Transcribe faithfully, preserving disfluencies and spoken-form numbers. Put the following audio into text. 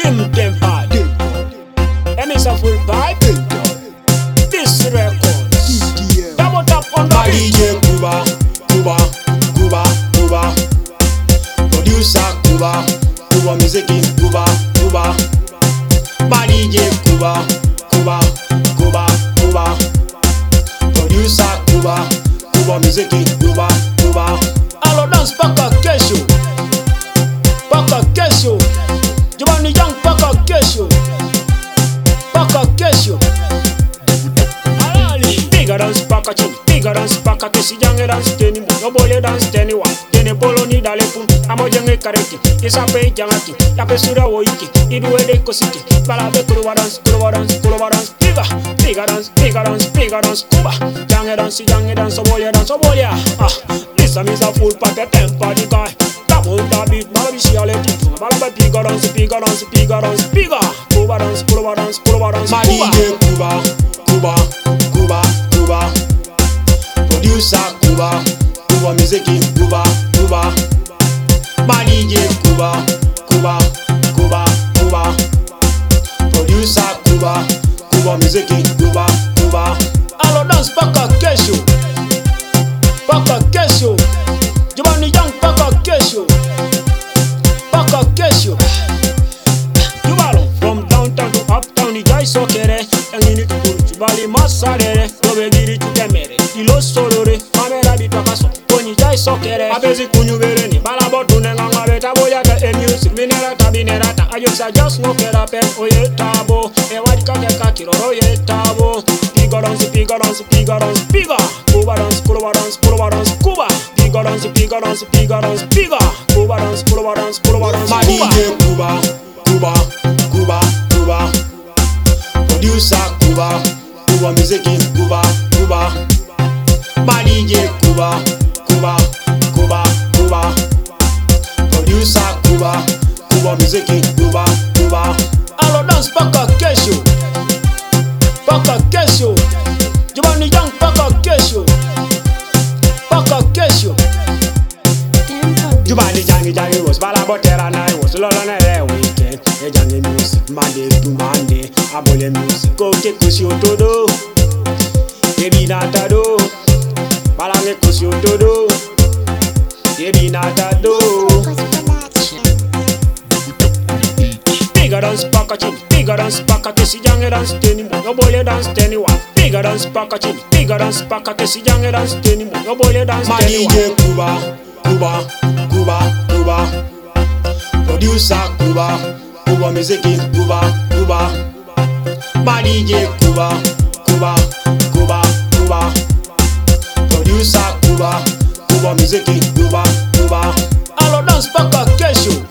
Dim Tempa, and it's a full vibe. This record, double tap on the D J Cuba, Cuba, Cuba, Cuba. Producer Cuba, Cuba music in Cuba, Cuba. D J Cuba, Cuba, Cuba, Cuba. Producer Cuba, Cuba music in Cuba, Cuba. Allo dance paka kesho, paka kesho. Jabani young paka kesho, paka kesho. Alali bigger dance paka chin, bigger dance paka kesi jange dance teni mo, no bole dance teni wa, teni bolo ni dale pun, amo jange kareki, isape jangaki, yape sura woiki, iduwe kosiki, balabe kuruwa dance, kuruwa dance, kuruwa dance, bigger, bigger dance, bigger dance, bigger dance, Cuba, jange dance, jange dance, obolia dance, obolia, ah, this time is a full pack tempo the guy. Double the beat, malabishi aleti, balaba bigger dance, bigger dance, bigger dance, bigger, Cuba dance, Cuba dance, Cuba dance, D J Cuba, Cuba, Cuba, Cuba. Producer Cuba, Cuba music in Cuba, Cuba. D J Cuba, Cuba, Cuba, Cuba. Producer Cuba, Cuba music in Cuba, Cuba. Allo dance paka kesho, paka kesho. Jabani young paka kesho, paka kesho. Jubalo from downtown to uptown, the guys so kere. And you need to go to Bali Masarere, Robegiri to Kemere, Ilo Solore, Kamera Bitakaso, Tony Jai Sokere, Abezi Kunyuvereni, Balabotune Ngabeta Boyata, and music, Minerata, Binerata, Ayusa just no kera pen, Oye Tabo, Ewadika Kakiro, Oye Tabo, Pigorons, Pigorons, Pigorons, Piga, Cuba dance, Cuba dance, Cuba dance, Cuba, Pigorons, Pigorons, Pigorons, Piga, Cuba dance, Cuba dance, Cuba dance, D J Cuba, Cuba, Cuba, Cuba. Producer Cuba, Cuba music in Cuba, Cuba. D J Cuba, Cuba, Cuba, Cuba. Producer Cuba, Cuba music in Cuba, Cuba. Allo dance paka kesho, paka kesho. Jabani young paka kesho, paka kesho. Jubani jangi jangi was balabotera na was lolo na re weekend. E jangi music Monday to Monday. Abole music koke kusi otodo. Ebi natado, balange kusi otodo. Ebi natado. Bigger dance paka chin, bigger dance paka kesi jange dance teni mo, no bole dance teni wa. Bigger dance paka chin, bigger dance paka kesi jange dance teni mo, no bole dance teni D wa. J Cuba, Cuba, Cuba, Cuba. Producer Cuba, Cuba music in Cuba, Cuba. D J Cuba, Cuba, Cuba, Cuba. Producer Cuba, Cuba music in Cuba, Cuba. Allo dance paka kesho,